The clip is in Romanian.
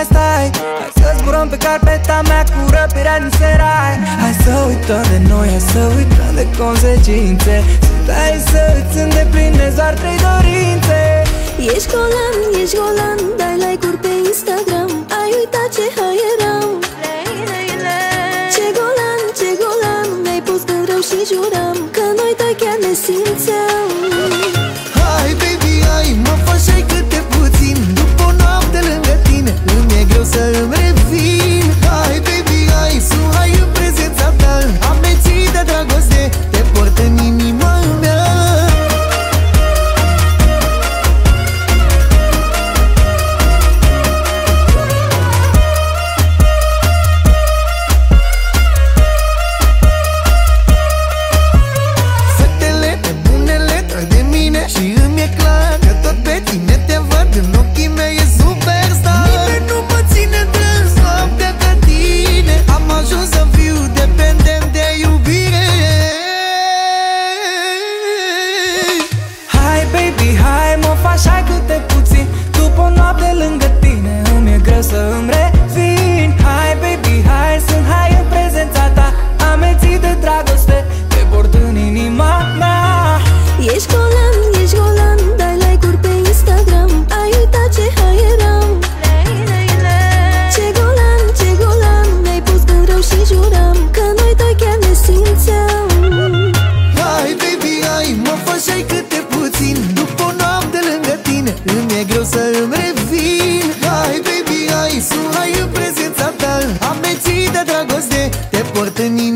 stai. Hai să zburăm pe carpeta mea cu răpirea din serai. Hai să uităm de noi, hai să uităm de consecințe. Stai să îți îndeplinezi doar 3 dorințe. Ești golan, dai like-uri pe Instagram. Ai uitat ce hai eram. Ce golan, mi-ai pus când rău și juram că noi doi chiar ne simțeam. Hai baby, hai, mă faci ai câte puțin. După o noapte lângă tine îmi e greu să îmi revin. Hai baby, hai, sunt hai în prezența ta. Amețit de dragoste, te port în inima mea. Și îmi e clar că tot pe tine te văd în ochii mei, e superstar. Nimeni nu mă ține trâns noaptea ca tine. Am ajuns să fiu dependent de iubire. Hai baby, hai, mă faci hai câte puțin. După o noapte lângă tine îmi e greu să îmi revin. Hai baby, hai, sunt hai în prezența ta. Amețit de dragoste, te port în inima mea. Ești golan, dai like-uri pe Instagram. Ai uitat ce hai eram. Ce golan, mi-ai pus când rău și juram că noi doi chiar ne simțeam. Hai baby, hai, mă faci ai câte puțin. După o noapte lângă tine îmi e greu să îmi revin. Hai baby, hai, sunt hai în prezența ta. Amețit de dragoste, te port în inima.